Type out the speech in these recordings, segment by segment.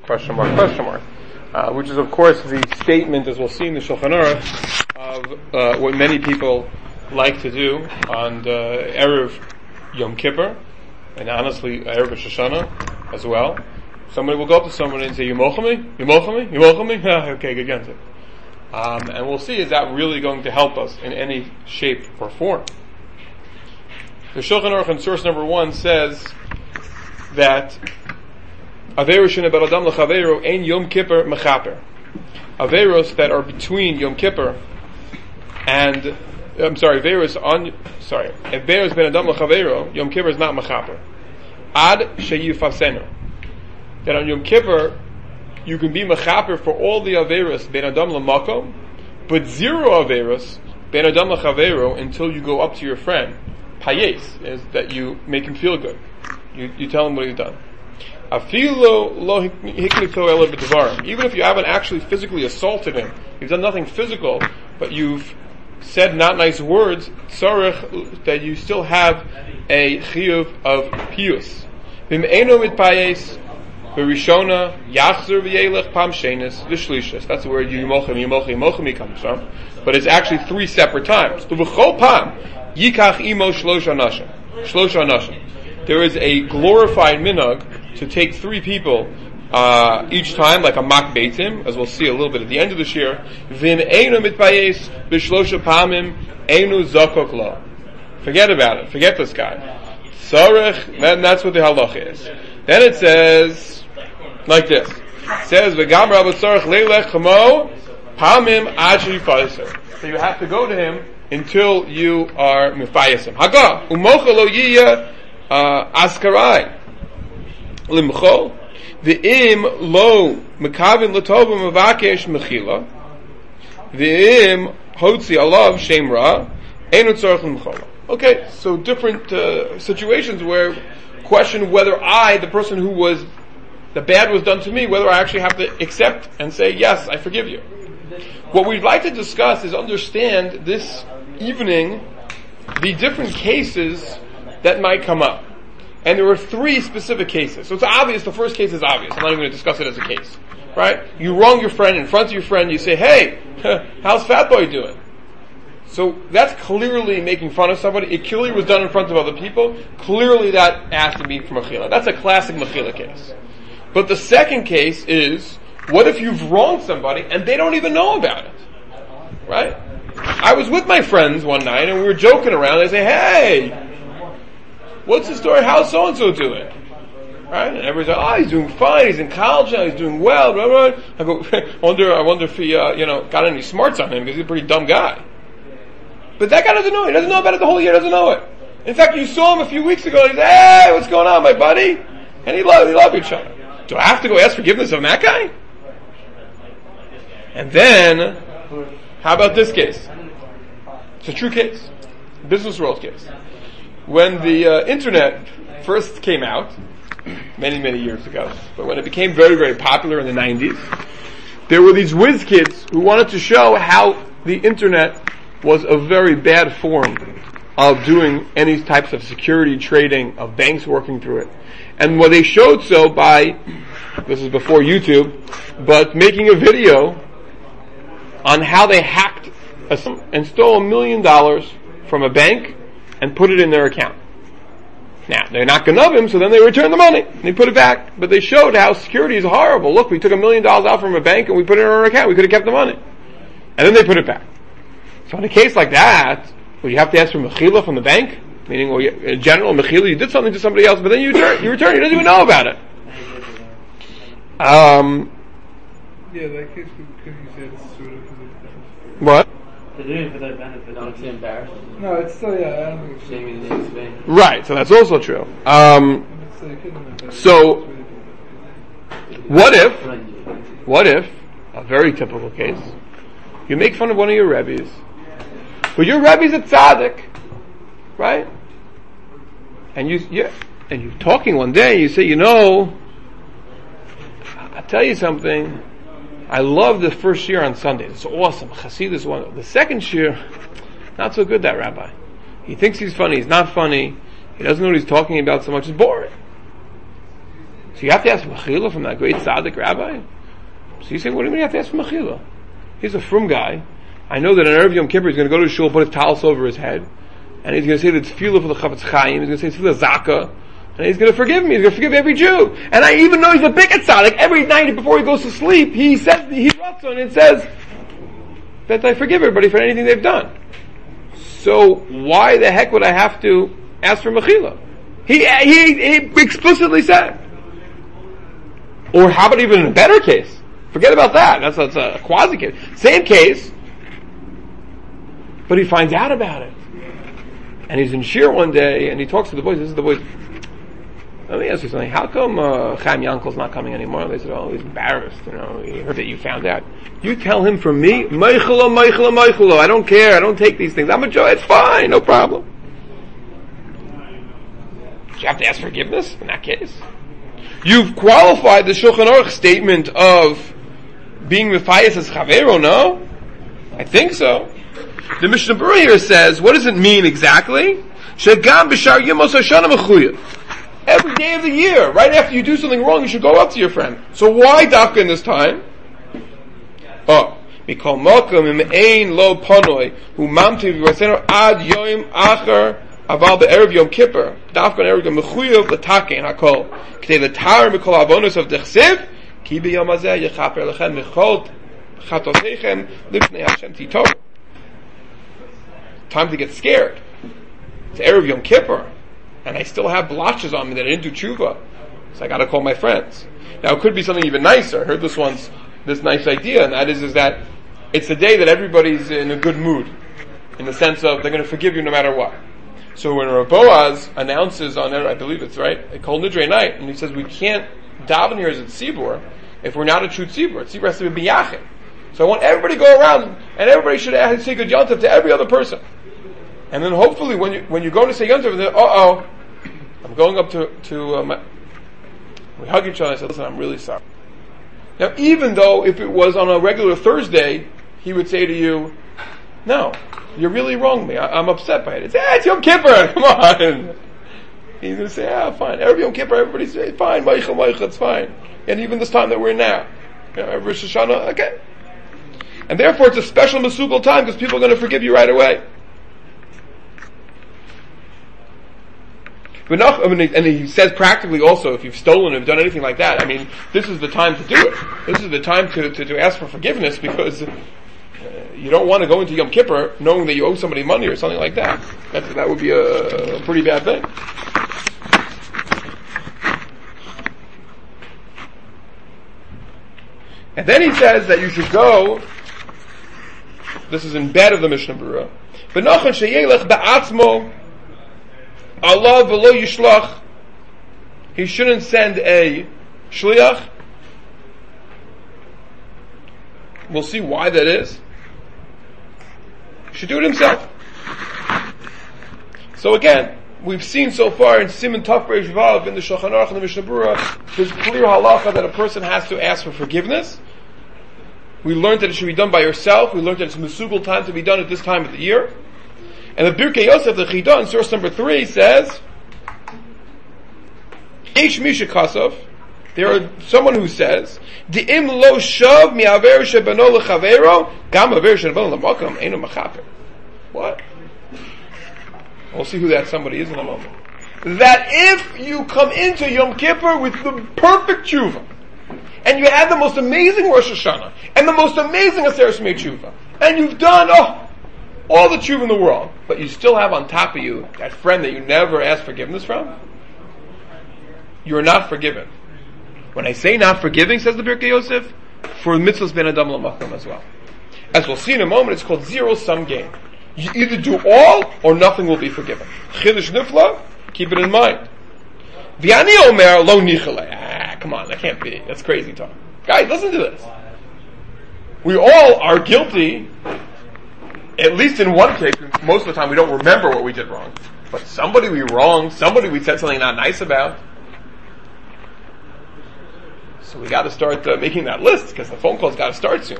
Question mark, question mark. Which is, of course, the statement, as we'll see in the Shulchan Aruch, of what many people like to do on the Erev Yom Kippur, and honestly, Erev Rosh Hashanah as well. Somebody will go up to somebody and say, "You mocha me? You mocha me? You mocha me?" Okay, good answer. And we'll see, is that really going to help us in any shape or form? The Shulchan Aruch in source number 1 says that Averos shena ben adam lechaveiro ein Yom Kippur mechaper. Averos that are between Yom Kippur and Averos ben adam lechaveiro, Yom Kippur is not mechaper. Ad sheyifasenu. That on Yom Kippur you can be mechaper for all the Averos ben adam lemakom, but 0 Averos ben adam lechaveiro until you go up to your friend. Payes is that you make him feel good. You tell him what he's done. Even if you haven't actually physically assaulted him, you've done nothing physical, but you've said not nice words, tzarech, that you still have a chiyuv of piyus. That's the word yimochem comes from. But it's actually 3 separate times. There is a glorified minhag to take 3 people each time, like a mak beitim, as we'll see a little bit at the end of this year. Vim einu mitbayes b'shlosha pamim einu zakok lo. Forget about it. Forget this guy. Sarech. That's what the halacha is. Then it says like this. It says v'gam rabot sarech leilech chamo pamim ad sheyifayser. So you have to go to him until you are mifayesim. Haga umocha lo yiyah askarai. Limcho, ve'im lo mekavin l'tova mevakesh mechila, ve'im hotzi alav shem ra, einu tzarech l'mchola. Okay, so different situations where question whether I, the person who was, the bad was done to me, whether I actually have to accept and say, yes, I forgive you. What we'd like to discuss is understand this evening the different cases that might come up. And there were 3 specific cases. So it's obvious, the first case is obvious. I'm not even going to discuss it as a case. Right? You wrong your friend in front of your friend, you say, hey, how's Fat Boy doing? So that's clearly making fun of somebody. It clearly was done in front of other people. Clearly that has to be from Mechila. That's a classic Mechila case. But the second case is, what if you've wronged somebody and they don't even know about it? Right? I was with my friends one night and we were joking around. They say, hey, what's the story? How's so-and-so doing? Right? And everybody's like, oh, he's doing fine. He's in college now. He's doing well. Blah, blah, blah. I go, I wonder if he, got any smarts on him because he's a pretty dumb guy. But that guy doesn't know it. He doesn't know about it the whole year. Doesn't know it. In fact, you saw him a few weeks ago. And he said, hey, what's going on, my buddy? And he love each other. Do I have to go ask forgiveness of that guy? And then, how about this case? It's a true case. Business world case. When the internet first came out, many, many years ago, but when it became very, very popular in the 90s, there were these whiz kids who wanted to show how the internet was a very bad form of doing any types of security trading, of banks working through it. And what they showed so by, this is before YouTube, but making a video on how they hacked and stole $1 million from a bank and put it in their account. Now, they're not Ganavim, so then they return the money. They put it back. But they showed how security is horrible. Look, we took $1 million out from a bank and we put it in our account. We could have kept the money. And then they put it back. So in a case like that, would you have to ask for Mechila from the bank? Meaning, well, in general, Mechila, you did something to somebody else, but then you return. You don't even know about it. Yeah, that case could you say it's sort of... What? They're doing it for their benefit, not to embarrass. No, it's still, I don't think it's... Shaming the name Spain. Right, so that's also true. So, what if, a very typical case, you make fun of one of your rebbes, but your rebbe's a tzaddik, right? And you're talking one day, you say, I'll tell you something, I love the first year on Sundays. It's awesome. Chassidus one. The second year, not so good, that rabbi. He thinks he's funny. He's not funny. He doesn't know what he's talking about so much. It's boring. So you have to ask for mechila from that great tzaddik rabbi? So you say, what do you mean you have to ask for mechila? He's a frum guy. I know that on Erev Yom Kippur he's going to go to the shul, put his talis over his head, and he's going to say the tefillah for the Chavetz Chaim, he's going to say tefillah Zaka, and he's going to forgive me, he's going to forgive every Jew. And I even know he's a big tzaddik. Every night before he goes to sleep, he says, he writes on it, says that I forgive everybody for anything they've done. So why the heck would I have to ask for mechila? He explicitly said. Or how about even in a better case? Forget about that. That's a quasi case. Same case, but he finds out about it. And he's in Shir one day, and he talks to the boys. This is the boys. Let me ask you something. How come Chaim Yankel's not coming anymore? They said, oh, he's embarrassed. He heard that you found out. You tell him from me, Meichelo, Meichelo, Meichelo. I don't care. I don't take these things. I'm a Jew. It's fine. No problem. Do you have to ask forgiveness in that case? You've qualified the Shulchan Aruch statement of being Mephias as Chavero, no? I think so. The Mishnah Berurah here says, what does it mean exactly? Shegam b'shar yemos hashana mechuyev. Every day of the year, right after you do something wrong, you should go up to your friend. So why dafka in this time? Oh, mikol makom im ein lo panoi hu mamtiv v'asenu ad yoim achar aval be'erev Yom Kippur dafka on erev Yom mechuyev l'takein hakol k'tei l'tar mikol avonos of dechsev ki b'yom hazeh yechaper lechem michol chatotechem lifnei Hashem titov. Time to get scared. It's erev Yom Kippur, and I still have blotches on me that I didn't do tshuva, so I got to call my friends. Now it could be something even nicer. I heard this nice idea, and that is that it's the day that everybody's in a good mood, in the sense of they're going to forgive you no matter what. So when Rav Boaz announces on it, I believe it's right, a Kol Nidrei night, and he says we can't daven here as a tzibur if we're not a true tzibur. Tzibur has to be biyachid. So I want everybody to go around, and everybody should say good yontif to every other person. And then hopefully when you go to say yontif, I'm going up to we hug each other. I said, listen, I'm really sorry. Now, even though if it was on a regular Thursday, he would say to you, no, you're really wrong me. I'm upset by it. It's Yom Kippur. Come on. He's going to say, fine. Every Yom Kippur, everybody say, fine, Meichel, it's fine. And even this time that we're in now, Rosh Hashanah, okay. And therefore, it's a special Mesubal time because people are going to forgive you right away. And he says practically also, if you've stolen or done anything like that, this is the time to do it. This is the time to ask for forgiveness because you don't want to go into Yom Kippur knowing that you owe somebody money or something like that. That would be a pretty bad thing. And then he says that you should go, this is in bed of the Mishnah Berurah, V'nachon sheyelech ba'atzmo Allah v'lo yishlach. He shouldn't send a shliach. We'll see why that is. He should do it himself. So again, we've seen so far in Siman Taf Reish Vav in the Shulchan Aruch and the Mishnah Berurah, there's clear halacha that a person has to ask for forgiveness. We learned that it should be done by yourself. We learned that it's Mesubal time to be done at this time of the year. And the Birkei Yosef, the Chidah, in source number 3 says, Eish Misha Kasov, there are someone who says, Di'im lo shav mi'aver shebano lechavero, gam aver shebano lemakam, einu machaper. What? We'll see who that somebody is in a moment. That if you come into Yom Kippur with the perfect tshuva, and you had the most amazing Rosh Hashanah, and the most amazing Aseret Shmei Tshuva, and you've done, all the tshuva in the world, but you still have on top of you that friend that you never asked forgiveness from, you're not forgiven. When I say not forgiving, says the Birkei Yosef, for mitzvahs ben adam l'makom as well. As we'll see in a moment, it's called zero-sum game. You either do all, or nothing will be forgiven. Chiddush nifla, keep it in mind. V'ani omer lo nichale. Come on, that can't be. That's crazy talk. Guys, listen to this. We all are guilty. At least in one case, most of the time we don't remember what we did wrong. But somebody we wronged, somebody we said something not nice about. So we got to start making that list, because the phone call's got to start soon.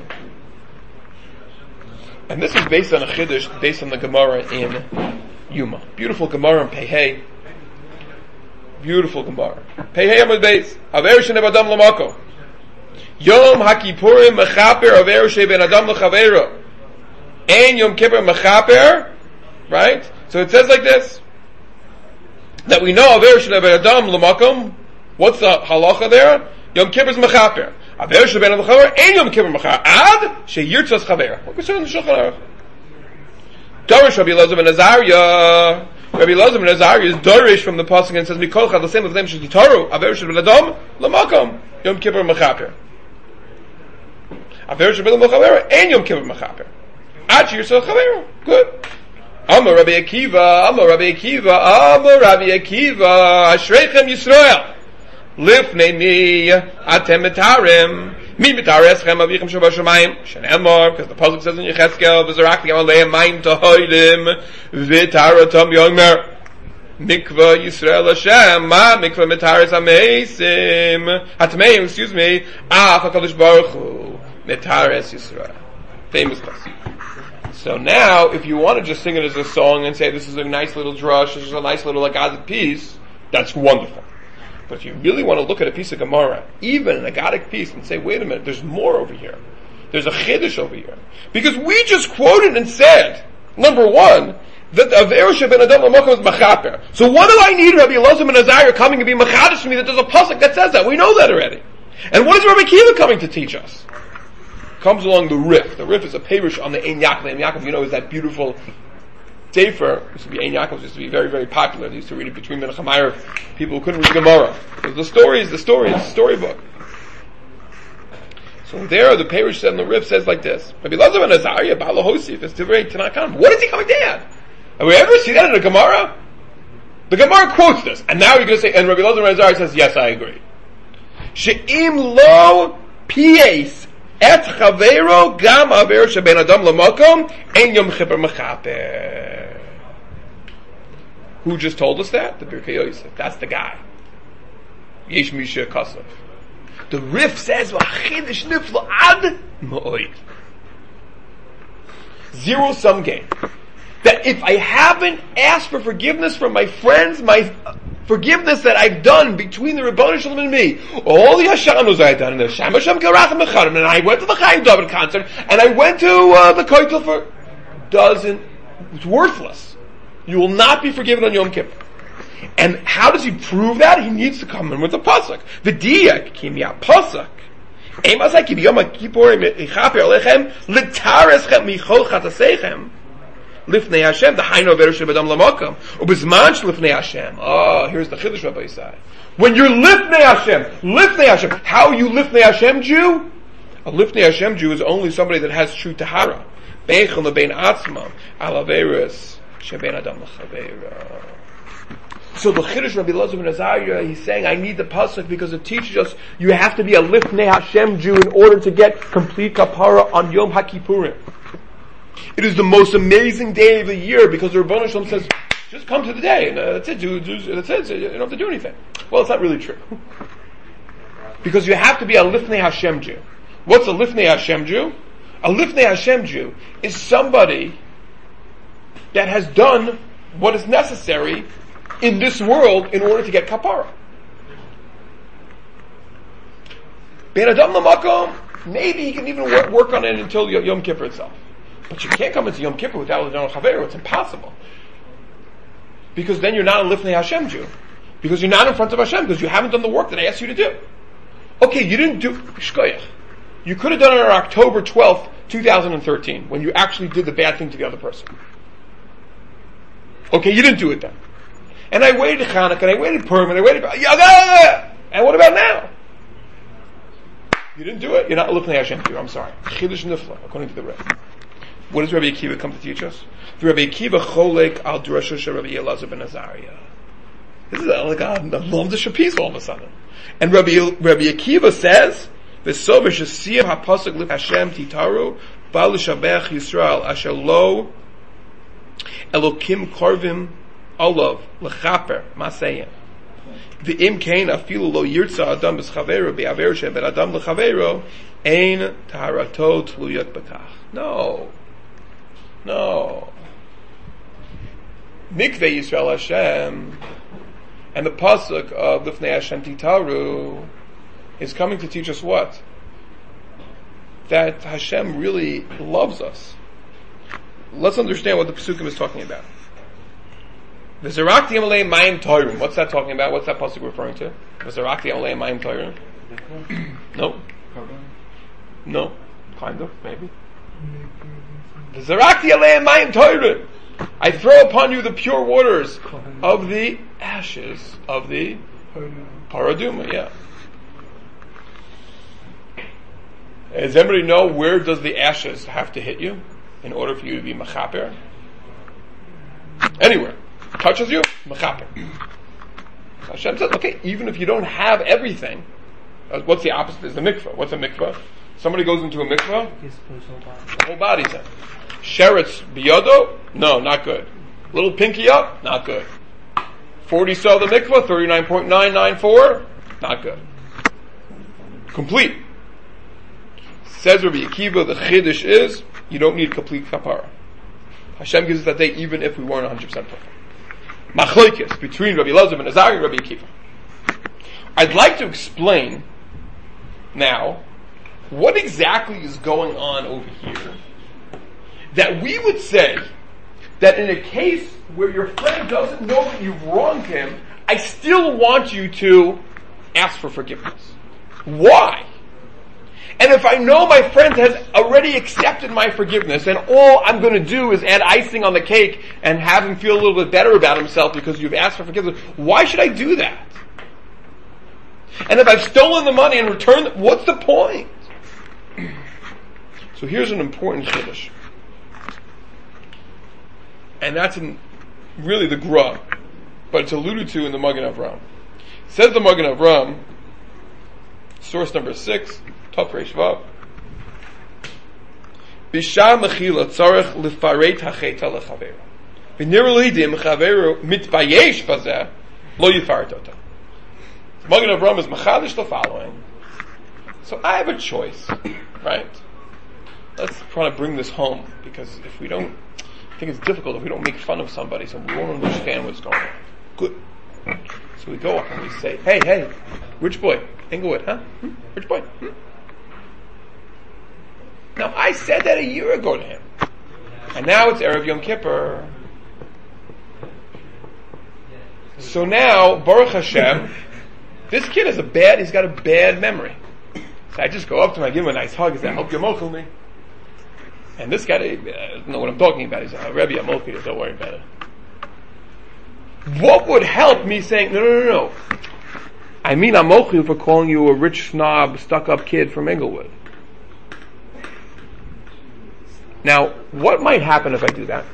And this is based on a chiddush, based on the Gemara in Yuma. Beautiful Gemara in Pehei. Beautiful Gemara. Pei Hey Amud Beis. Aver Shene Adam Lamako. Yom HaKippurim Mechaper Aver Shene Ben Adam L'Chaveiro. And Yom Kippur Mechaper. Right? So it says like this. That we know Aver Shene Ben Adam Lamakom. What's the halacha there? Yom Kippur is Mechaper. Aver Shene Ben Adam L'Chaveiro. And Yom Kippur Mechaper. Ad Sheyirtzas Chaveiro. What was it in the Shulchan Aruch? Dorish Rabbi Elazar ben Azariah. Rabbi Elazar ben Azariah is Dorish from the pasuk and says Mikolcha the same of them Shekitaru Aver Shel Ben Adam Lamakom Yom Kippur Mechaper Aver Shel Ben Adam Mechaper and Yom Kippur Mechaper Ad Sheyirtzas Chaveiro. Good. Amar Rabbi Akiva Ashreichem Yisrael Lifnei Atem Mitarim Mi mitareschem avichem shabashamayim shenemar, because the pasuk says in Yechezkel v'zarak v'yam aleim tohoidim v'taratam yomer mikva Yisrael Hashem ma mikva mitares ameisim hatmeim, excuse me, af HaKadosh Baruch Hu mitares Yisrael. Famous pasuk. So now, if you want to just sing it as a song and say this is a nice little drush, this is a nice little agadic piece, that's wonderful. But if you really want to look at a piece of Gemara, even an agadic piece, and say, wait a minute, there's more over here. There's a chiddush over here. Because we just quoted and said, number one, that Aver Shel Ben Adam L'Makom is Mechaper. So what do I need Rabbi Elazar ben Azariah coming to be Mechadish to me that there's a pasuk that says that? We know that already. And what is Rabbi Akiva coming to teach us? Comes along the Rif. The Rif is a perush on the Ein Yaakov. Ein Yaakov, you know, is that beautiful Sefer. Used to be Ein Yaakov, used to be very, very popular. They used to read it between Menachem Meir, people who couldn't read Gemara. The story is the storybook. So there, the Perush said, and the Rif says like this: Rabbi Elazar ben Azariah, Ba'al Hosif, is Divrei Tanakh. What is he coming to add? Have we ever seen that in a Gemara? The Gemara quotes this, and now you're going to say, and Rabbi Elazar ben Azariah says, yes, I agree. She'im lo pies et chaveiro gam aver sheben adam lamakom en yom kippur mechaper. Who just told us that? The Birkei Yosef. That's the guy. Yesh Misha Kasav. The Rif says, "V'achidish niflo ad ma'oid." Zero-sum game. That if I haven't asked for forgiveness from my friends, my forgiveness that I've done between the Rebbeinu Shalom and me, all the Hashanahs I've done, and the Shem Hashem Karach Mecharim, and I went to the Chaim David concert, and I went to the Kotel for, it's worthless. You will not be forgiven on Yom Kippur. And how does he prove that? He needs to come in with a pasuk. V'diyak kimya pasuk. Emasai ki b'yom HaKippurim ichaper alechem l'tareschem michol chataseichem lifnei Hashem d'hainu aver shel b'adam lamakam u'bizman shlifnei Hashem. Oh, here's the chiddush Rabbi Yisai. When you're lifnei Hashem. How are you lifnei Hashem Jew? A lifnei Hashem Jew is only somebody that has true tahara. Beichel lebein atzmam al averis sheben adam l'chaveira. So the Chiddush Rabbi Elazar ben Azariah, he's saying, I need the pasuk because it teaches us you have to be a Lifnei Hashem Jew in order to get complete kapara on Yom HaKippurim. It is the most amazing day of the year because the Rebbeinu Shalom says, just come to the day and that's it. That's it. You don't have to do anything. Well, it's not really true. Because you have to be a Lifnei Hashem Jew. What's a Lifnei Hashem Jew? A Lifnei Hashem Jew is somebody that has done what is necessary in this world in order to get kapara. Ben Adam Lamakom, maybe he can even work on it until Yom Kippur itself. But you can't come into Yom Kippur without L'Don Chaveiro. It's impossible. Because then you're not a Lifnei Hashem Jew. Because you're not in front of Hashem, because you haven't done the work that I asked you to do. Okay, you didn't do Shkoyach. You could have done it on October 12th, 2013, when you actually did the bad thing to the other person. Okay, you didn't do it then. And I waited Chanukah, and I waited Purim, and I waited... And what about now? You didn't do it? You're not Lifnei Hashem Jew. I'm sorry. Chiddush Nifla, according to the Rebbe. What does Rabbi Akiva come to teach us? The Rabbi Akiva cholek al drasha shel Rabbi Elazar ben Azariah. This is like a Lomdish piece all of a sudden. And Rabbi Akiva says, "V'sover shesiyam hapasuk lif Hashem titaru bal l'shabech Yisrael asher lo Elokim korvim olav lechaper maseyim. V'im kein afilu lo yirtza adam b'schaveiro be'aver sheben adam lechaveiro ein taharato tluyat b'kach." No. Mikveh Yisrael Hashem, And the pasuk of Lifnei Hashem Titaru is coming to teach us what? That Hashem really loves us. Let's understand what the Pesukim is talking about. V'zerakti amalei mayim toirim. What's that talking about? What's that pasuk referring to? V'zerakti amalei mayim toirim. No. No. Kind of, maybe. V'zerakti amalei mayim toirim. I throw upon you the pure waters of the ashes of the paraduma. Yeah. Does anybody know where does the ashes have to hit you in order for you to be mechaper? Anywhere. Touches you, mechaper. So Hashem says, okay, even if you don't have everything, what's the opposite? Is the mikvah. What's a mikvah? Somebody goes into a mikvah, the whole body's in. Sheretz biyodo? No, not good. Little pinky up? Not good. 40 saw the mikvah, 39.994? Not good. Complete. Says Rabbi Akiva, the chiddush is, you don't need complete kapara. Hashem gives us that day even if we weren't 100% perfect. Machlokes between Rabbi Elazar ben Azariah and Rabbi Akiva. I'd like to explain now what exactly is going on over here that we would say that in a case where your friend doesn't know that you've wronged him, I still want you to ask for forgiveness. Why? And if I know my friend has already accepted my forgiveness and all I'm going to do is add icing on the cake and have him feel a little bit better about himself because you've asked for forgiveness, why should I do that? And if I've stolen the money and returned, what's the point? So here's an important chiddush. And that's really the Gra, but it's alluded to in the Magen Avraham. Says the Magen Avraham, source number 6, Top Reish Vav. Bishar mechila tzarech lifareit hacheta lechaveru. V'nir lidim chaveru mitbayesh bazeh lo yifaret ota. Magen Avraham is machadish the following. So I have a choice, right? Let's try to bring this home, because if we don't, I think it's difficult if we don't make fun of somebody, so we won't understand what's going on. Good. So we go up and we say, hey, rich boy, Englewood, huh? Rich boy. Now, I said that a year ago to him. And now it's Erev Yom Kippur. So now, Baruch Hashem, this kid he's got a bad memory. So I just go up to him, I give him a nice hug, I say, I hope you're mochel me. And this guy doesn't know what I'm talking about. He's like, Rebbe, I'm okay, don't worry about it. What would help me saying, no. I mean, I'm okay for calling you a rich snob, stuck-up kid from Englewood. Now, what might happen if I do that?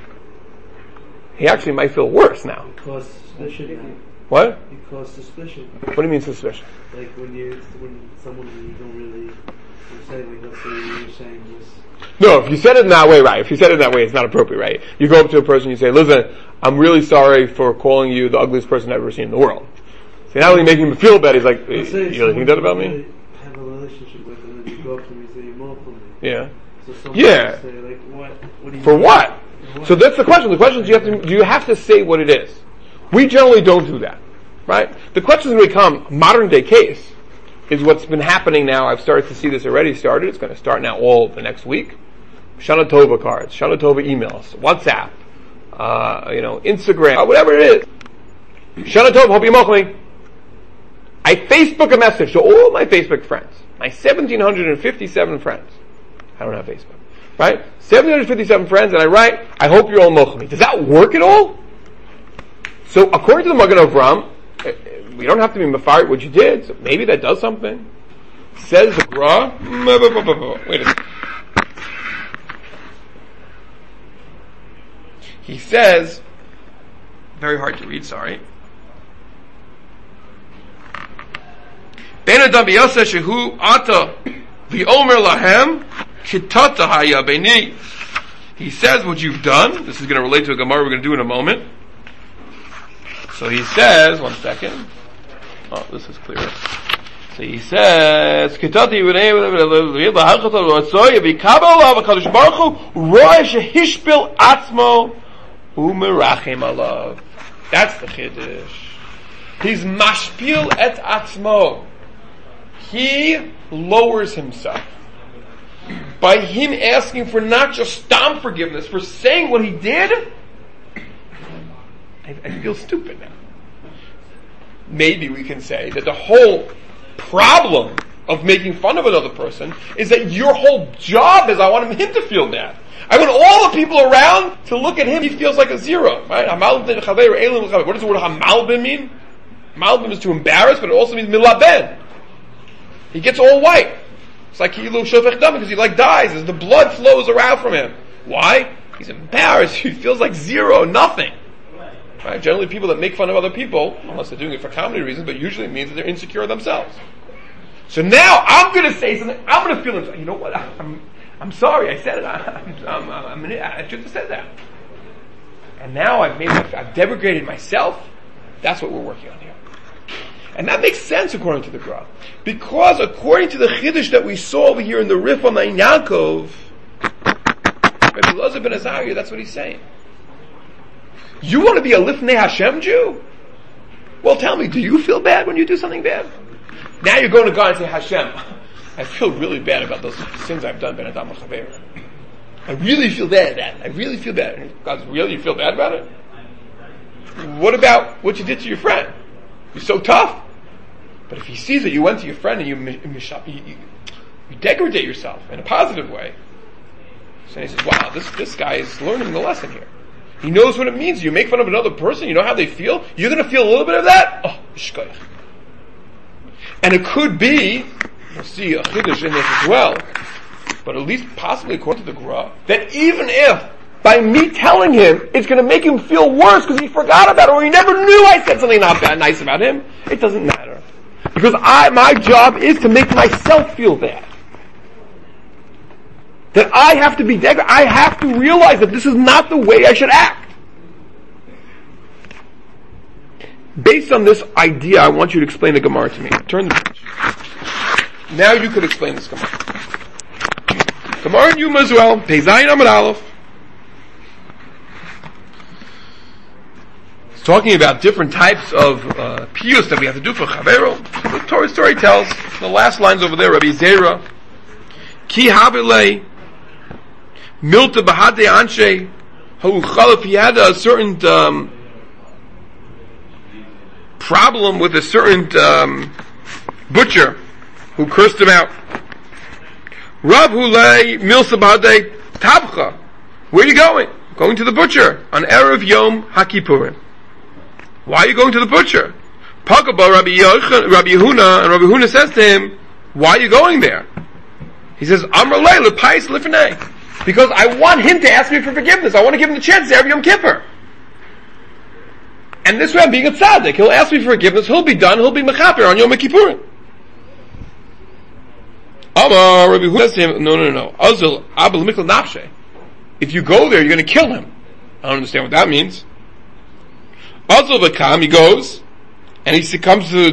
He actually might feel worse now. It causes suspicion. What? It causes suspicion. What do you mean suspicion? Like when someone you don't really, you're saying, like, let's say you're saying this. No, if you said it in that way, right? If you said it in that way, it's not appropriate, right? You go up to a person, you say, listen, I'm really sorry for calling you the ugliest person I've ever seen in the world. So not only making him feel bad, he's like, you really think that about me? Have a relationship with him, and you go up to him and say, you're more for me. Yeah. So someone Yeah. say, like, what do you For mean? what? So that's the question. The question is, you have to say what it is. We generally don't do that, right? The question is going to become, modern day case, is what's been happening now. I've started to see this already started. It's going to start now all the next week. Shana Tova cards, Shana Tova emails, WhatsApp, Instagram, whatever it is. Shana Tova, hope you mochel me. I Facebook a message to all my Facebook friends, my 1,757 friends. I don't have Facebook, right? 757 friends, and I write, I hope you're all mochel me. Does that work at all? So according to the Magen Avraham, we don't have to be mefaret what you did, so maybe that does something. Says the Gra, wait a second. He says, very hard to read, sorry. Ben Adam b'yaseh shehu ata v'omer lahem kitata haya b'ni. He says what you've done. This is going to relate to a Gemara we're going to do in a moment. So he says, one second. Oh, this is clearer. So he says, kitati v'nei v'kabel alav HaKadosh Baruch Hu ro'eh shehishpil atzmo u'merachem alav. That's the chiddush. He's mashpil et atzmo. He lowers himself. By him asking for not just stam forgiveness, for saying what he did, I feel stupid now. Maybe we can say that the whole problem of making fun of another person is that your whole job is I want him to feel bad. I want all the people around to look at him, he feels like a zero. Right? What does the word hamalbin mean? Malbim is to embarrass, but it also means milaben. He gets all white. It's like Kilu Shofech Dam because he dies as the blood flows around from him. Why? He's embarrassed. He feels like zero, nothing. Right? Generally, people that make fun of other people, unless they're doing it for comedy reasons, but usually it means that they're insecure themselves. So now I'm going to say something. I'm going to feel inside. You know what? I'm sorry. I said it. I shouldn't have said that. And now I've degraded myself. That's what we're working on here. And that makes sense according to the Gra. Because according to the Chiddush that we saw over here in the Rif on Ein Yaakov, Rabbi Elazar ben Azariah, that's what he's saying. You want to be a Lifnei Hashem Jew? Well, tell me, do you feel bad when you do something bad? Now you're going to God and say, Hashem, I feel really bad about those sins I've done, Ben Adam Chaver. I really feel bad at that. I really feel bad. And God, really, you feel bad about it? What about what you did to your friend? You're so tough. But if he sees that you went to your friend and you degrade yourself in a positive way, so he says, wow, this guy is learning the lesson here. He knows what it means. You make fun of another person, you know how they feel? You're going to feel a little bit of that? Oh, shkoyach. And it could be, we'll see a chiddush in this as well, but at least possibly according to the Gra, that even if by me telling him, it's going to make him feel worse because he forgot about it or he never knew I said something not bad, nice about him, it doesn't matter. Because my job is to make myself feel bad. That I have to be I have to realize that this is not the way I should act. Based on this idea, I want you to explain the Gemara to me. Turn the page. Now you could explain this Gemara. Gemara in Yuma as well. Pei Zayin Amud Aleph. It's talking about different types of piyus that we have to do for Chavero. The Torah story tells, the last lines over there, Rabbi Zera, Ki Habilei, Milta Bahade Anshe, Ha'uchalef, he had a certain problem with a certain butcher who cursed him out. Rav Hulei Milsa Bahade Tabcha. Where are you going? Going to the butcher on Erev Yom HaKippurim. Why are you going to the butcher? Pagaba Rabbi Yehuna, and Rabbi Yehuna says to him, why are you going there? He says, Amr Lei L'Pais L'Fnei. Because I want him to ask me for forgiveness. I want to give him the chance to Erev Yom Kippur. And this way I'm being a tzaddik. He'll ask me for forgiveness, he'll be done, he'll be mechaper on Yom Kippurim. Amar Rabbi Yehuna says to him, no. Azul Abel Mikl Nafshe. If you go there, you're going to kill him. I don't understand what that means. Azul Vakam, he goes, and he comes to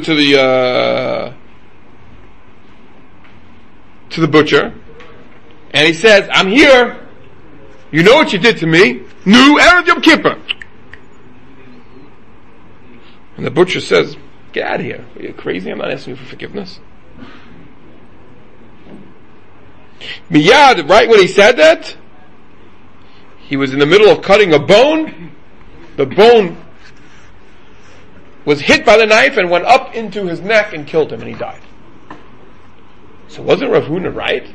the butcher, and he says, I'm here. You know what you did to me. Nu Erev Yom Kippur. And the butcher says, get out of here. Are you crazy? I'm not asking you for forgiveness. Miyad, right when he said that, he was in the middle of cutting a bone. The bone was hit by the knife and went up into his neck and killed him, and he died. So wasn't Rav Huna right?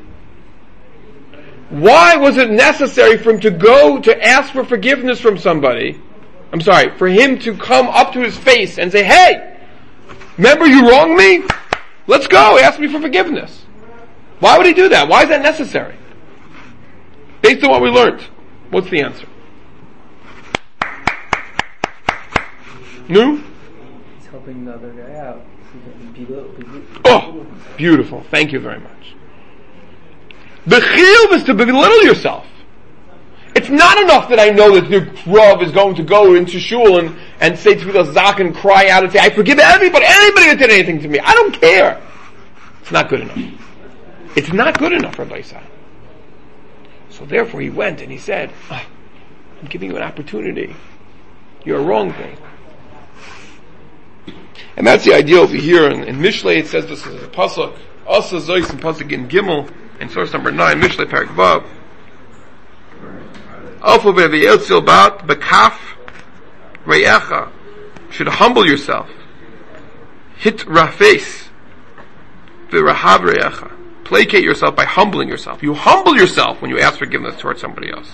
Why was it necessary for him to go to ask for forgiveness from somebody? I'm sorry, for him to come up to his face and say, hey, remember you wronged me? Let's go, ask me for forgiveness. Why would he do that? Why is that necessary? Based on what we learned, what's the answer? No? He's helping the other guy out. Oh, beautiful. Thank you very much. The chiyuv is to belittle yourself. It's not enough that I know that the Rav is going to go into shul and say to the Zak and cry out and say, I forgive anybody that did anything to me. I don't care. It's not good enough. It's not good enough, Rabbi Isai. So therefore he went and he said, I'm giving you an opportunity. You're a wrong thing. And that's the idea over here. In Mishlei it says this is a pasuk. Also Zois in pasuk in Gimel, in source number 9, Mishlei Parak Vav. Alpha Be'Yelzil Bat Bekaf Re'echa. Should humble yourself. Hit Rafes V'Rahav Re'echa. Placate yourself by humbling yourself. You humble yourself when you ask forgiveness towards somebody else.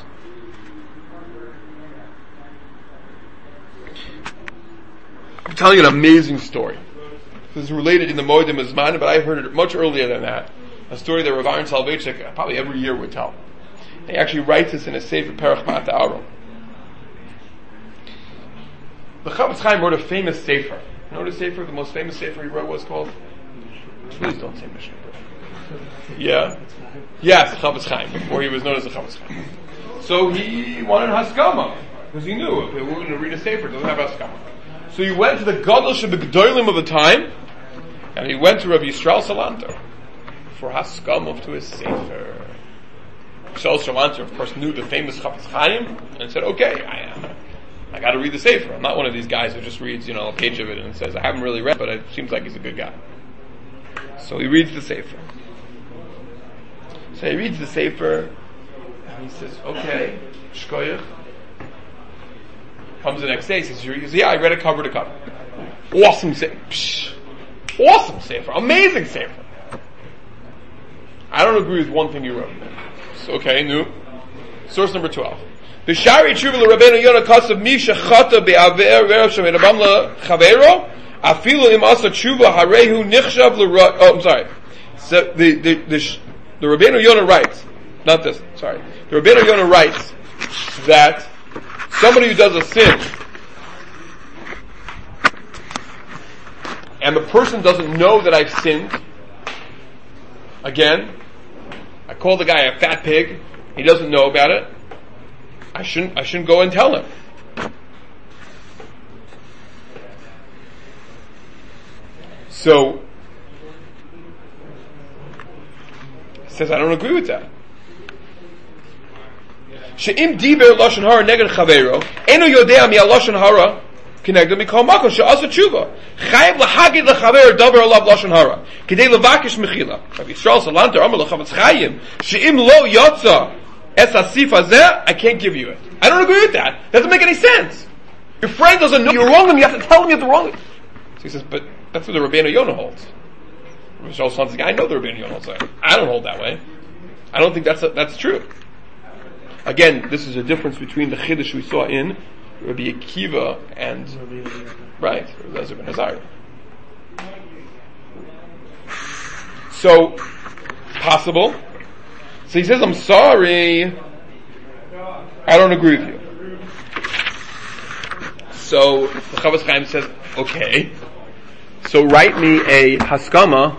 I'm telling you an amazing story. This is related in the Moedim Azman, but I heard it much earlier than that. A story that Rav Aaron Soloveitchik probably every year would tell. He actually writes this in a Sefer Perach Mata Aron. The Chavetz Chaim wrote a famous Sefer. You know what a Sefer, the most famous Sefer he wrote was called? Please don't say Mishnah. Yeah? Yes, Chavetz Chaim, before he was known as the Chavetz Chaim. So he wanted Haskama, because he knew if we were going to read a Sefer, it doesn't have Haskama. So he went to the Gadol Shebegdolim of the time, and he went to Rabbi Yisrael Salanter for Haskama to his Sefer. Yisrael Salanter, of course, knew the famous Chavetz Chaim, and said, okay, I got to read the Sefer. I'm not one of these guys who just reads, a page of it and says, I haven't really read, but it seems like he's a good guy. So he reads the Sefer. So he reads the Sefer, and he says, okay, shkoyach. Comes the next day, he says, yeah, I read it cover to cover. Awesome Sefer. Awesome Sefer. Amazing Sefer. I don't agree with one thing you wrote. So, okay, new. Source number 12. The Shari Tshuva Rabbeinu Yonah Kasav Misha Chata Be'aver Verav Shemin Abam LaChavero Afilu Im Asa Tshuva Harehu Nichshav L'Ra... Oh, I'm sorry. So the Rabbeinu Yonah writes, not this, sorry. The Rabbeinu Yonah writes that somebody who does a sin and the person doesn't know that I've sinned, again, I call the guy a fat pig, he doesn't know about it, I shouldn't go and tell him. So he says, I don't agree with that. She'im diber lashon hara neged chaveiro, eno yodea mi lashon hara kineged mikol makom she'asa tshuva. Chayav lahagid lechaver davar alav lashon hara kidei levakish mechila. Rabbi Yisrael Salanter Amar leChavetz Chaim she'im lo yotza es asif hazeh, I can't give you it. I don't agree with that. Doesn't make any sense. Your friend doesn't know you're wrong, and you have to tell him you're wrong. So he says, but that's what the Rabbeinu Yonah holds. Rabbi Yisrael Salanter says, I know the Rabbeinu Yonah holds that. I don't hold that way. I don't think that's true. Again, this is a difference between the Chiddush we saw in Rabbi Akiva and right, Rabbi Eliezer ben Azariah. So, possible. So he says, I'm sorry, I don't agree with you. So the Chavetz Chaim says, okay, so write me a Haskama,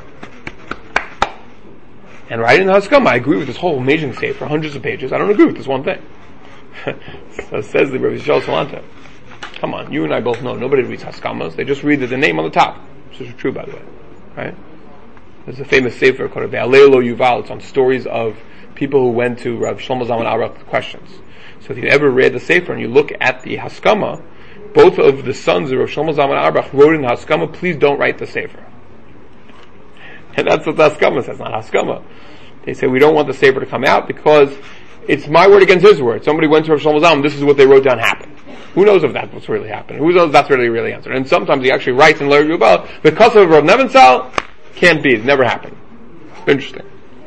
and write in the Haskama, I agree with this whole amazing Sefer, hundreds of pages, I don't agree with this one thing. So says the Rabbi Yisrael Salanter, come on, you and I both know, nobody reads Haskamas, they just read the name on the top, which is true by the way, right? There's a famous Sefer called Ve'alei Lo Yuval, it's on stories of people who went to Rav Shlomo Zalman Auerbach with questions. So if you ever read the Sefer and you look at the Haskama, both of the sons of Rav Shlomo Zalman Auerbach wrote in the Haskama, please don't write the Sefer. And that's what the Haskama says, not Haskama. They say we don't want the Sefer to come out because it's my word against his word. Somebody went to Rav Shlomo Zalman, this is what they wrote down happened. Who knows if that's what's really happened? Who knows if that's really answered? And sometimes he actually writes in Ler Yuval, the Kasav of Rav Nebenzahl can't be, it never happened. Interesting.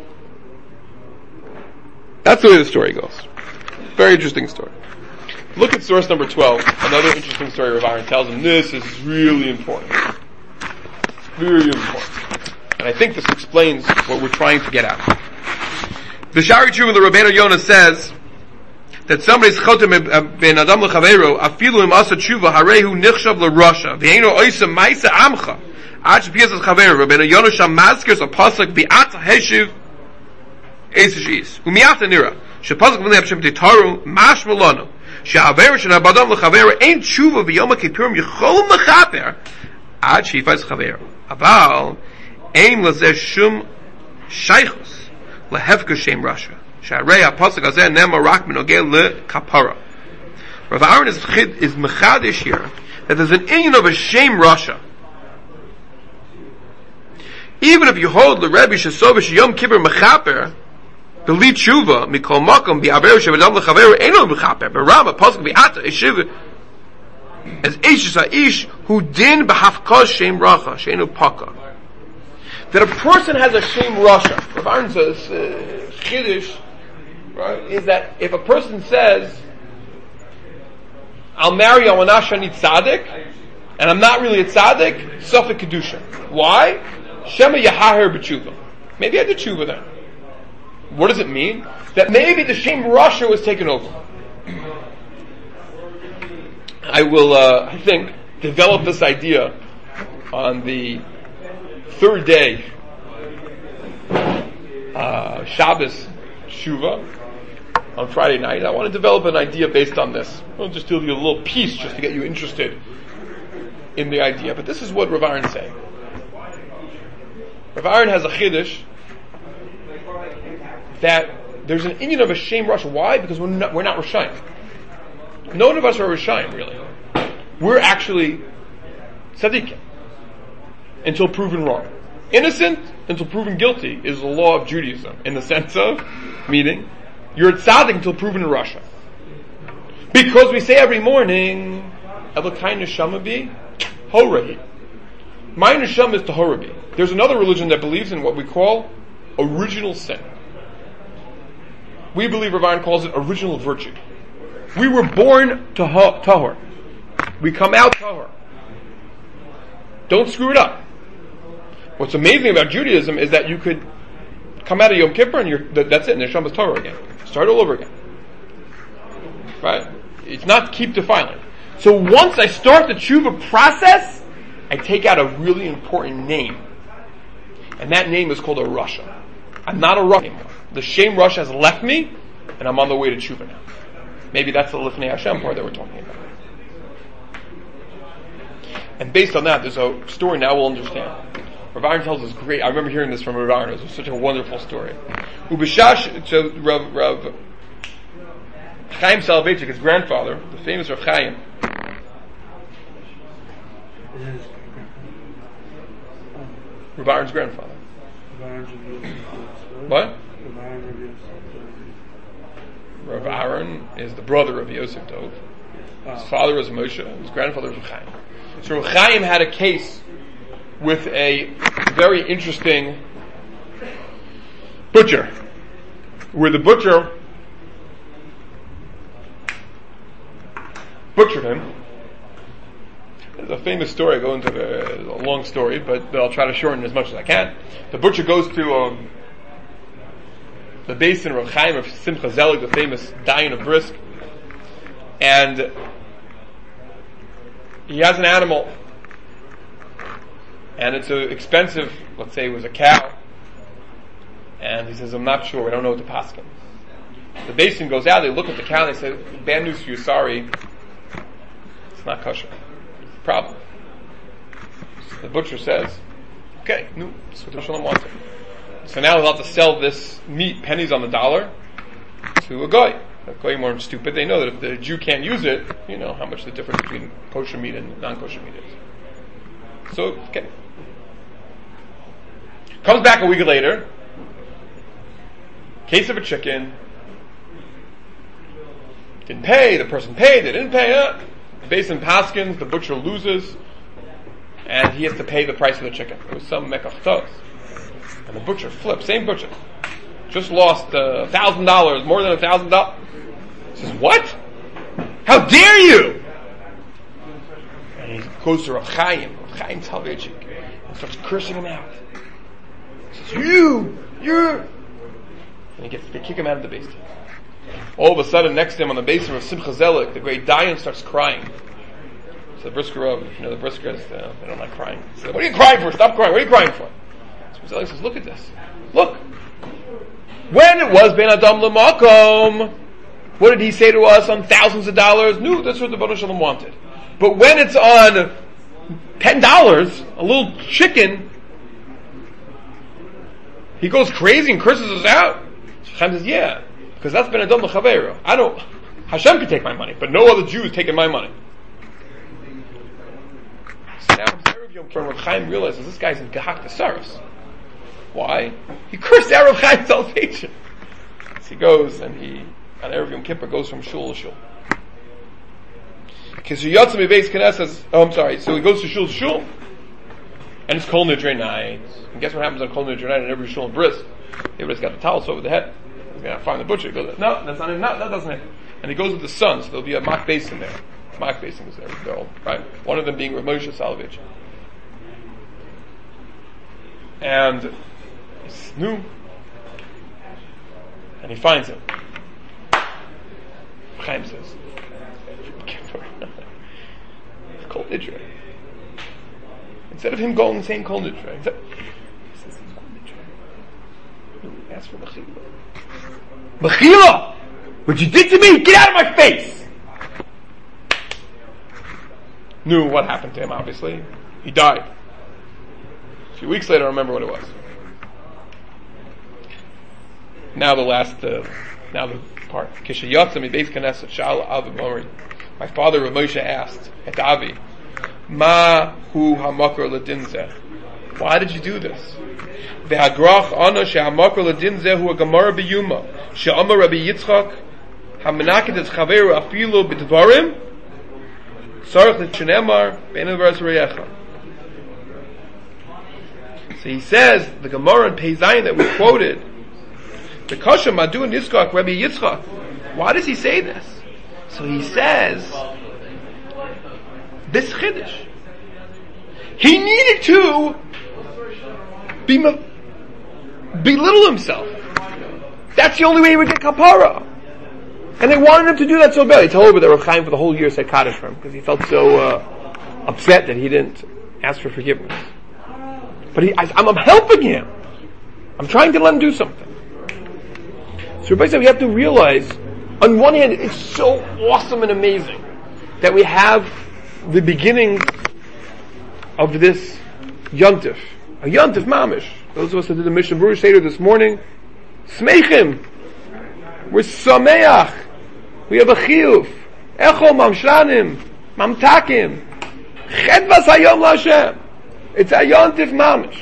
That's the way the story goes. Very interesting story. Look at source number 12. Another interesting story Rav Aaron tells him. This is really important. Very important. And I think this explains what we're trying to get at. The Shari Tshuva, the Rabbeinu Yonah says that somebody's chotem ben adam lechaveiro afilu im asa tshuva harehu nichshav l'rasha v'eino oisa ma'isa amcha ad shepiyas chaveiro Rabbeinu Yonah sham mazkers a pasuk bi'at heshiv Eisishis. Umiata nira. Shepazak v'nei Hashem titaru mash malonu. She'aver shenabadam l'chaver ein tshuva v'yom ha'kipurim yichol mechaper ad she'ifaz chaver. Aval ein lazeh shum shaychus lehefka shem rasha. She'arei ha'pasuk hazeh nema rak minogeh le'kapara. Rav Aaron is mechadish here that there's an inyan of a shem rasha. Even if you hold the Rebbe Shesovish Yom Kippur Mechaper, the lead tshuva mikol makom bi'aver shevadam lechaver eno mechaper berama pasuk bi'ata eshiv as eishes haish who din b'hafkos shem racha sheinu paka. That a person has a shem rasha. Rav Aaron says chiddush, right, is that if a person says, "I'll marry a wanashani tzaddik," and I'm not really a tzaddik, safek kedusha. Why? Shema yahaher b'tshuva. Maybe I did tshuva then. What does it mean? That maybe the shem rasha was taken over. I will, I think, develop this idea on the third day, Shabbos Shuvah, on Friday night. I want to develop an idea based on this. I'll just tell you a little piece just to get you interested in the idea. But this is what Rav Aaron is saying. Rav Aaron has a chiddush that there's an inyan of a shem rasha. Why? Because we're not Rishayim. None of us are Rishayim, really. We're actually tzaddikim until proven wrong. Innocent until proven guilty is the law of Judaism, in the sense of, meaning, you're a tzaddik until proven in Russia. Because we say every morning, Elokai neshama bi, horahi. My neshama is tahora bi. There's another religion that believes in what we call original sin. We believe Rav Aaron calls it original virtue. We were born tahor. We come out tahor. Don't screw it up. What's amazing about Judaism is that you could come out of Yom Kippur and that's it, and Neshama is tahor again. Start all over again. Right? It's not keep defiling. So once I start the tshuva process, I take out a really important name. And that name is called a rasha. I'm not a rasha anymore. The shem rasha has left me, and I'm on the way to tshuva now. Maybe that's the Lifnei Hashem part that we're talking about. And based on that, there's a story now we'll understand. Rav Aaron tells us great. I remember hearing this from Rav Aaron. It was such a wonderful story. Ubishash, so Rav Chaim Soloveitchik, his grandfather, the famous Rav Chaim. Rav Aaron's grandfather. What? Rav Aaron is the brother of Yosef Dov. His father was Moshe. His grandfather was Rav Chaim. So Rav Chaim had a case with a very interesting butcher, where the butcher butchered him. There's a famous story. I go into a long story, but I'll try to shorten it as much as I can. The butcher goes to the basin of Rav Chaim of Simcha Zelig, the famous Dayan of Brisk, and he has an animal, and it's expensive. Let's say it was a cow, and he says, "I'm not sure. We don't know what to paskin." The basin goes out. They look at the cow and they say, "Bad news for you. Sorry, it's not kosher. It's a problem." So the butcher says, "Okay, no, that's what the Shalom wants." So now he's allowed to sell this meat pennies on the dollar to a guy. A guy more stupid. They know that if the Jew can't use it, you know how much the difference between kosher meat and non-kosher meat is. So, okay. Comes back a week later. Case of a chicken. Didn't pay. The person paid. They didn't pay. Based on Paskins, the butcher loses, and he has to pay the price of the chicken. It was some mekachtos. And the butcher flips. Same butcher. Just lost $1,000, more than $1,000. He says, "What? How dare you?" And he goes to Rav Chaim Soloveitchik, and starts cursing him out. He says, you're... And they kick him out of the basin. All of a sudden, next to him on the basin of Simcha Zelig, the great Dayan starts crying. So the Brisker Rav, you know the Briskers, they don't like crying. He said, "What are you crying for? Stop crying. What are you crying for?" So Zelig says, "Look at this. Look. When it was Ben Adam L'Makom, what did he say to us on thousands of dollars? No, that's what the Baruch Shalom wanted. But when it's on $10, a little chicken, he goes crazy and curses us out." So Chaim says, "Yeah, because that's Ben Adam L'Chaveiro. Hashem can take my money, but no other Jew is taking my money." So now Rav Chaim realizes this guy's in Gahak Tesaros. Why? He cursed out Rav Chaim Soloveitchik. So he goes and he, on Erev Yom Kippur, goes from shul to shul. So he goes to shul, and it's Kol Nidre night. And guess what happens on Kol Nidre night in every shul in Brisk? Everybody's got the towels over the head. He's going to find the butcher. He goes, no, that's not him. No, that doesn't him. And he goes with the son, so there'll be a mock basin there. Mock basin is there. They're all, right? One of them being Rav Moshe Soloveitchik. And he's new. And he finds him. Chaim says, Kol Nidre. Instead of him going saying Kol Nidre, he says, Kol Nidre. Ask for Mechila. Mechila! What you did to me, get out of my face! Knew what happened to him, obviously. He died. A few weeks later, I remember what it was. Now the part. Kisha Yotzim Beis Knesset Shal Avi Mori. My father Rav Moshe asked at Avi, Ma hu hamakor ledinzeh. Why did you do this? Ve'agrach ana shehamakor ledinzeh hu a gemara biyuma she'amar Rabbi Yitzchak hamenaked et chaveru afilu b'dvarim sarach l'shenemar be'enu v'ras reyecha. So he says the Gemara in Pei Zayin that we quoted. The Kasha Madu Niskak Rabbi Yitzchak. Why does he say this? So he says this Chiddush. He needed to belittle himself. That's the only way he would get kapara. And they wanted him to do that so bad. He told me that Rav Chaim for the whole year said Kaddish for him because he felt so upset that he didn't ask for forgiveness. But I'm helping him. I'm trying to let him do something. So Rabbi said we have to realize, on one hand, it's so awesome and amazing that we have the beginning of this Yontif. A Yontif Mamish. Those of us that did the Mishnah Berurah Seder this morning, Smeichim. We're Sameach. We have a Chiyuf. Echo Mamshanim. Mamtakim. Chedvas Hayom LaHashem. It's a Yontif Mamish.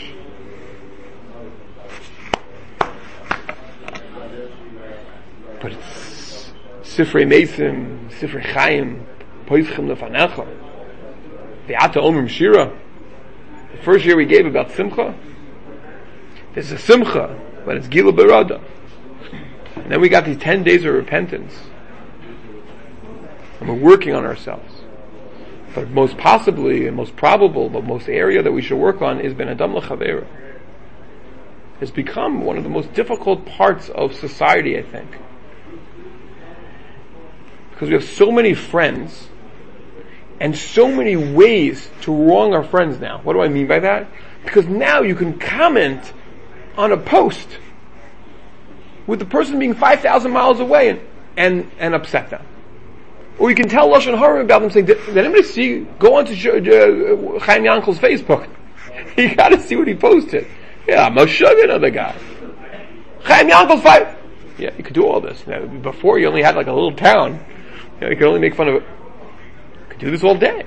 But it's Sifrei Mesim, Sifrei Chaim, Poischim Lefanecha, Ve'ata Omrim Shira. The first year we gave about Simcha, there's a Simcha, but it's Gila Barada. And then we got these 10 days of repentance. And we're working on ourselves. But most possibly, and most probable, the most area that we should work on is Ben Adam L'Chavera. It's become one of the most difficult parts of society, I think. Because we have so many friends and so many ways to wrong our friends now. What do I mean by that? Because now you can comment on a post with the person being 5,000 miles away and upset them. Or you can tell Lashon Hara about them saying, did anybody see, go on to Chaim Yankel's Facebook. You gotta see what he posted. Yeah, Moshe, another guy. Chaim Yankel's 5. Yeah, you could do all this. Now, before you only had like a little town. You could only make fun of it. You could do this all day.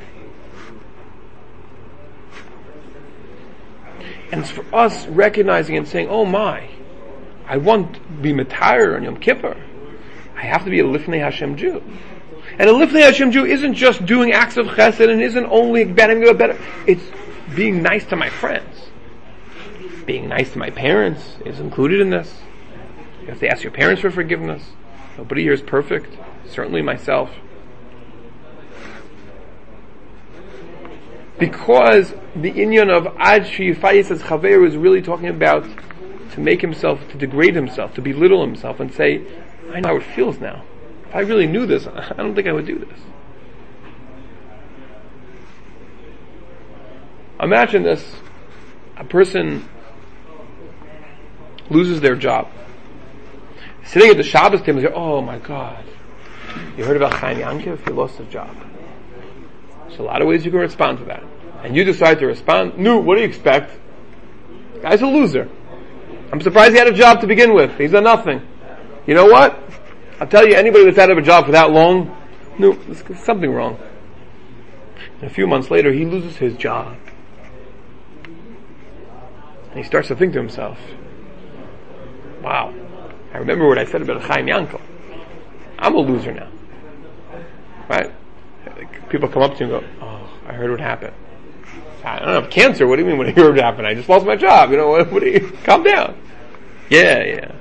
And it's for us recognizing and saying, oh my, I want to be Matayr on Yom Kippur. I have to be a Lifnei Hashem Jew. And a Lifnei Hashem Jew isn't just doing acts of chesed and isn't only better. It's being nice to my friends. Being nice to my parents is included in this. You have to ask your parents for forgiveness. Nobody here is perfect. Certainly myself. Because the inyan of Ad Sheyifayis as Chaver is really talking about to make himself, to degrade himself, to belittle himself and say, I know how it feels now. If I really knew this, I don't think I would do this. Imagine this. A person loses their job. Sitting at the Shabbos table and say, oh my God, you heard about Chaim Yankev? He lost his job. There's a lot of ways you can respond to that. And you decide to respond, no, what do you expect? The guy's a loser. I'm surprised he had a job to begin with. He's done nothing. You know what? I'll tell you, anybody that's out of a job for that long, no, there's something wrong. And a few months later, he loses his job. And he starts to think to himself, wow, I remember what I said about Chaim Yankel. I'm a loser now. Right? Like, people come up to you and go, oh, I heard what happened. I don't have cancer. What do you mean when I heard what happened? I just lost my job. What do you, calm down. Yeah.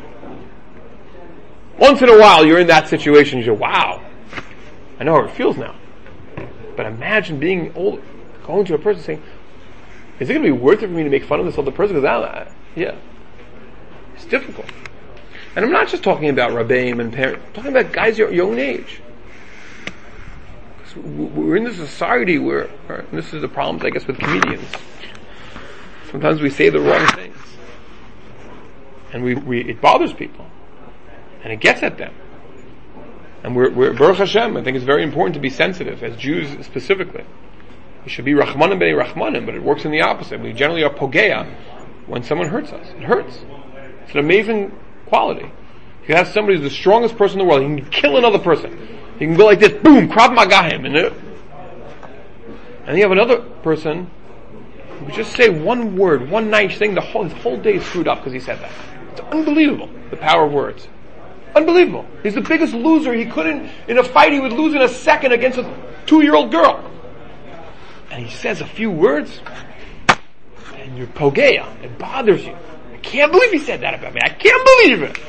Once in a while you're in that situation, you go, wow, I know how it feels now. But imagine being old, going to a person saying, is it going to be worth it for me to make fun of this other person? Because it's difficult. And I'm not just talking about Rabbeim and parents, I'm talking about guys your own age. We're in this society where, and this is the problem, I guess, with comedians. Sometimes we say the wrong things. And it bothers people. And it gets at them. And we're Baruch Hashem, I think it's very important to be sensitive, as Jews specifically. We should be Rachmanim b'nei Rachmanim, but it works in the opposite. We generally are Pogea when someone hurts us. It hurts. It's an amazing quality. You have somebody who's the strongest person in the world, he can kill another person. He can go like this, boom, Krav Maga him. And you have another person who just say one word, one nice thing, his whole day is screwed up because he said that. It's unbelievable, the power of words. Unbelievable. He's the biggest loser. He couldn't, in a fight, he would lose in a second against a 2-year-old girl. And he says a few words, and you're Pogea. It bothers you. I can't believe he said that about me. I can't believe it.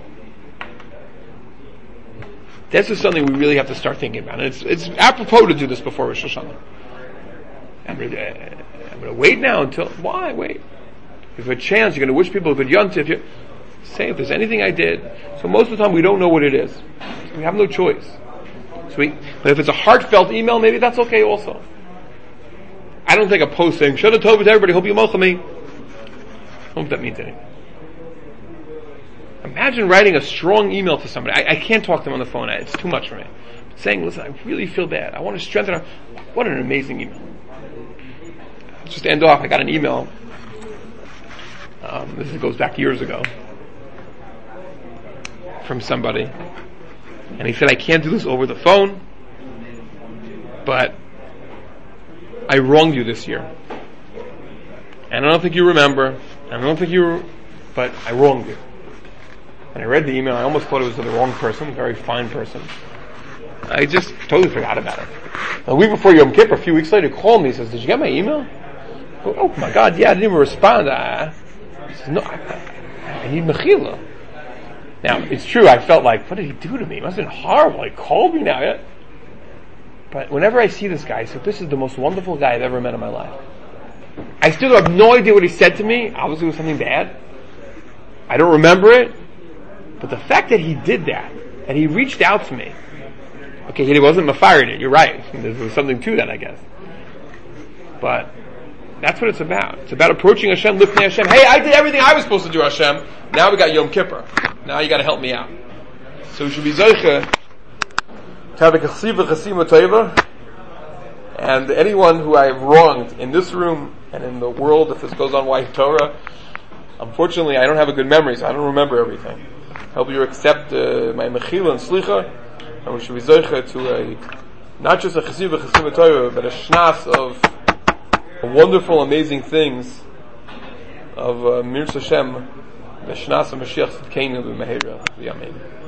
This is something we really have to start thinking about. And it's apropos to do this before Rosh Hashanah. I'm going to wait now until... Why wait? If you have a chance, you're going to wish people a good yontif. Say if there's anything I did. So most of the time we don't know what it is. So we have no choice. But if it's a heartfelt email, maybe that's okay also. I don't think a post saying, Shana Tova to everybody, hope you welcome me. I don't know if that means anything. Imagine writing a strong email to somebody. I can't talk to them on the phone. It's too much for me. But saying, listen, I really feel bad. I want to strengthen our... What an amazing email. Just to end off, I got an email. This goes back years ago. From somebody. And he said, I can't do this over the phone, but I wronged you this year. And I don't think you remember. But I wronged you. And I read the email, I almost thought it was to the wrong person, a very fine person. I just totally forgot about it. A week before Yom Kippur, a few weeks later, he called me, he says, did you get my email? I go, oh my God, yeah, I didn't even respond. I said, no, I need Mechila. Now, it's true, I felt like, what did he do to me? It must have been horrible. He called me now. Yeah? But whenever I see this guy, I say, this is the most wonderful guy I've ever met in my life. I still have no idea what he said to me. Obviously it was something bad. I don't remember it. But the fact that he did that, and he reached out to me, okay, he wasn't firing it, you're right. There was something to that, I guess. But that's what it's about. It's about approaching Hashem, lifting Hashem. Hey, I did everything I was supposed to do, Hashem. Now we got Yom Kippur. Now you got to help me out. So we should be zeicha to have a chesiva tova, and anyone who I have wronged in this room and in the world, if this goes on White Torah, unfortunately I don't have a good memory, so I don't remember everything. I hope you accept my mechila and slicha, and we should be zeicha to not just a chesiva tova, but a shnas of wonderful, amazing things of Mirz Hashem, the shnas of Mashiach Tzidkeinu b'Meheira. Amen.